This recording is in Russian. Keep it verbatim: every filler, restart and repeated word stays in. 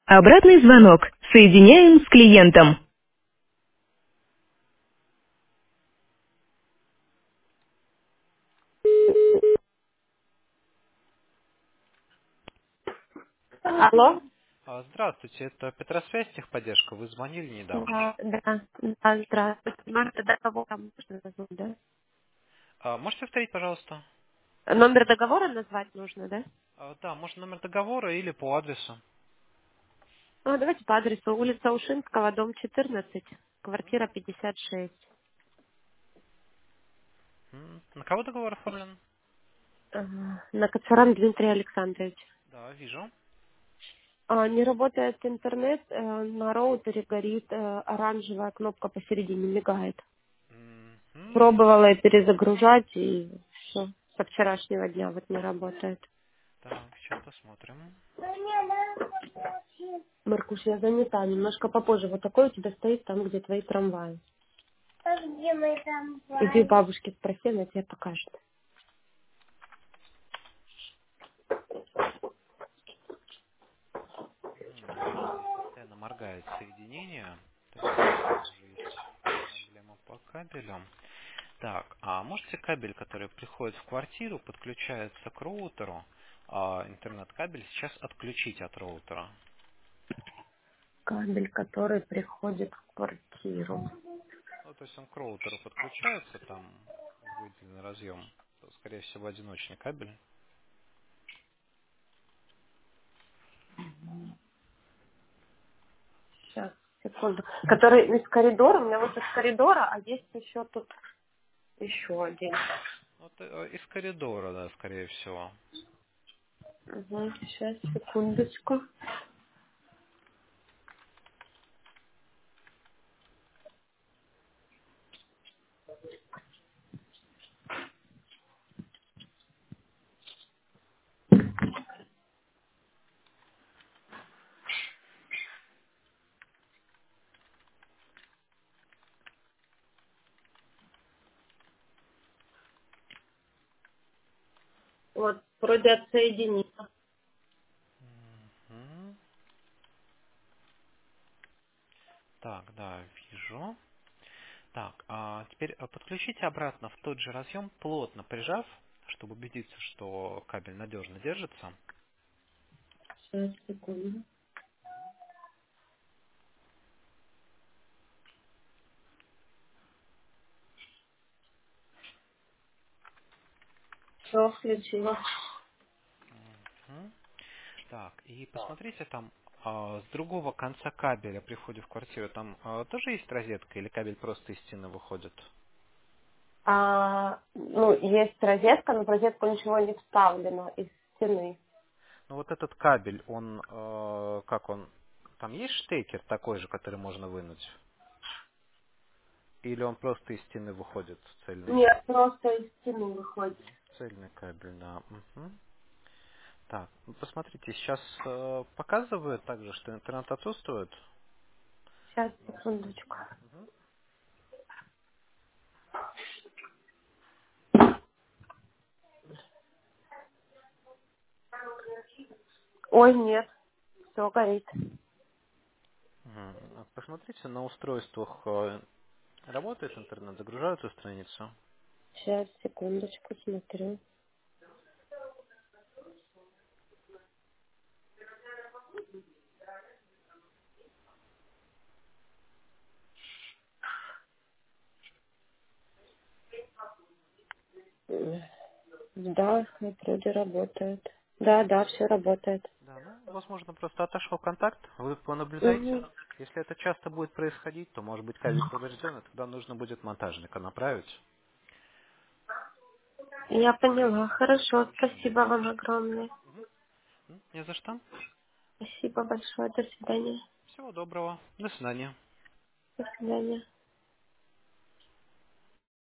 Обратный звонок. Соединяем с клиентом. Алло? А, Здравствуйте, это Петросвязь, техподдержка. Вы звонили недавно. Да, да, да, здравствуйте. Номер договора можно назвать, да? А, Можете повторить, пожалуйста? Номер договора назвать нужно, да? А, Да, может номер договора или по адресу. Ну, давайте по адресу улица Ушинского, дом четырнадцать, Мгм. квартира пятьдесят шесть. М, На кого договор оформлен? Ага. На Кацаран Дмитрий Александрович. Да, вижу. А, не работает интернет, э, на роутере горит э, оранжевая кнопка посередине, мигает. Мгм. Пробовала я перезагружать, и все. Со вчерашнего дня вот не работает. Так, сейчас посмотрим. Маркуш, я занята, немножко попозже. Вот такой у тебя стоит там, где твои трамваи. А где мои трамваи? Иди у бабушки спроси, она тебе покажет. Мгм, Да, здесь постоянно моргает соединение. То есть здесь, похоже, есть проблема по кабелю. Так, а можете кабель, который приходит в квартиру, подключается к роутеру, а интернет-кабель сейчас отключить от роутера? Кабель, который приходит в квартиру. Ну, то есть он к роутеру подключается, там выделенный разъем, то, скорее всего, одиночный кабель. Сейчас, секунду. Который из коридора, у меня вот из коридора, а есть еще тут еще один. Вот э, из коридора, да, скорее всего. Угу, сейчас, секундочку. Вот, вроде отсоединиться. Мгм. Так, да, вижу. Так, а теперь э, подключите обратно в тот же разъем, плотно прижав, чтобы убедиться, что кабель надежно держится. Сейчас, секунду. Все, включила. Мгм. Так, и посмотрите там, а, с другого конца кабеля при входе в квартиру, там а, тоже есть розетка или кабель просто из стены выходит? А, ну, есть розетка, но в розетку ничего не вставлено из стены. Ну вот этот кабель, он, э, как он, там есть штекер такой же, который можно вынуть? Или он просто из стены выходит, цельный? Нет, просто из стены выходит. Цельный кабель, да. Мгм. Так, ну, посмотрите, сейчас э, показывает также, что интернет отсутствует Сейчас, на секундочку. устройстве. Мгм. Ой, нет, все горит. Мгм. Посмотрите, на устройствах э, работает интернет, загружаются страницу. Сейчас, секундочку, смотрю. М, Да, вроде работает. Да, да, все работает. Да, ну, возможно, просто отошел контакт, вы понаблюдайте. Мгм. Если это часто будет происходить, то, может быть, кабель поврежден, и тогда нужно будет монтажника направить. Я поняла. Хорошо, Решение спасибо вам найдете. огромное. Мгм. М, Не за что. Спасибо большое. До свидания. Всего доброго. До свидания. До свидания.